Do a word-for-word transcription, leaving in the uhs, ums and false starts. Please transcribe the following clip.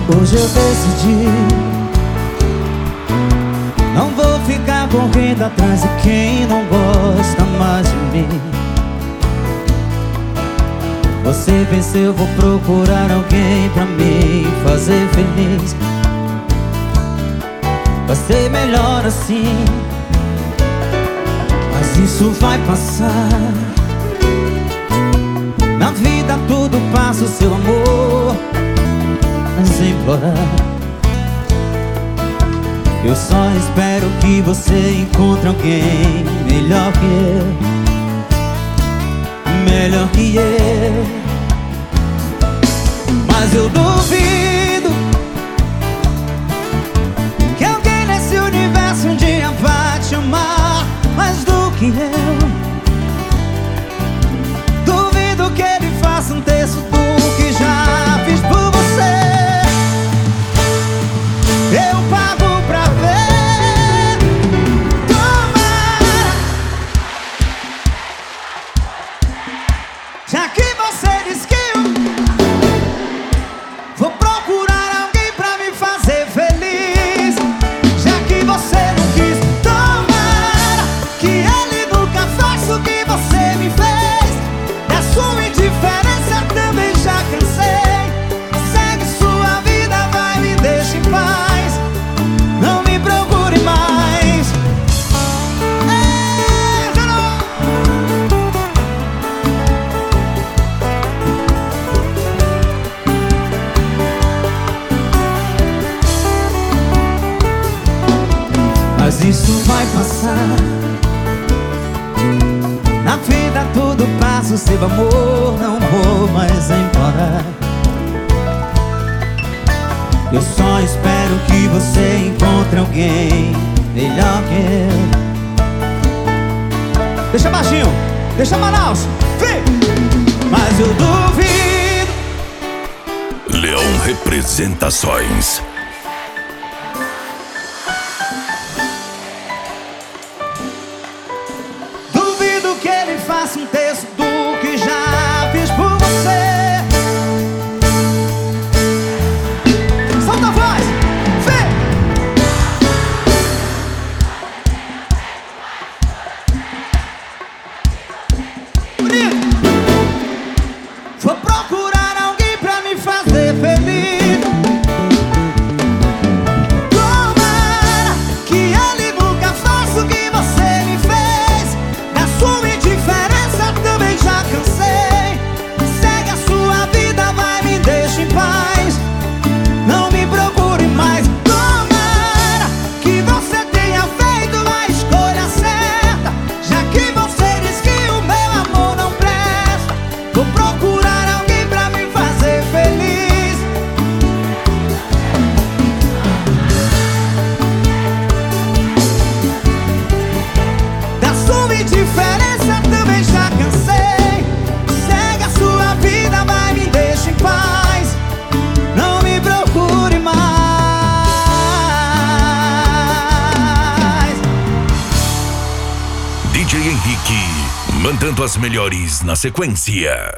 Hoje eu decidi, não vou ficar correndo atrás de quem não gosta mais de mim. Você venceu, vou procurar alguém pra me fazer feliz. Vai ser melhor assim, mas isso vai passar. Na vida tudo passa, o seu amor sem implorar. Eu só espero que você encontre alguém melhor que eu, melhor que eu. Mas eu duvido que alguém nesse universo um dia vai te amar mais do que eu. Duvido que ele faça um terço do que já fiz por você. Eu pago pra ver. Tomara, já que você diz que eu vou procurar alguém pra me fazer feliz, já que você não quis. Tomara que ele nunca faça o que você me fez. Da sua indiferença também já cansei. Segue sua vida, vai, me deixa em paz. Não me procure mais. É, já não. Mas isso vai passar. Na vida tudo passa, o seu amor não vou mais implorar. Eu só espero que você encontre alguém melhor que eu. Deixa baixinho, deixa Manaus, vem! Mas eu duvido. Leão Representações. Duvido que ele faça um terço do que já fiz por você. Solta a voz, vem! Bonito! Vou procurar alguém pra me fazer feliz. Tomara que ele nunca faça o que você me fez. Da sua indiferença também já cansei. Segue a sua vida, vai, me deixa em paz. Não me procure mais. Tomara que você tenha feito a escolha certa, já que você diz que o meu amor não presta. Vou procurar alguém pra me fazer feliz. Da sua indiferença também já cansei. Segue a sua vida, vai, me deixa em paz. Não me procure mais. D J Henrique, mandando as melhores na sequência.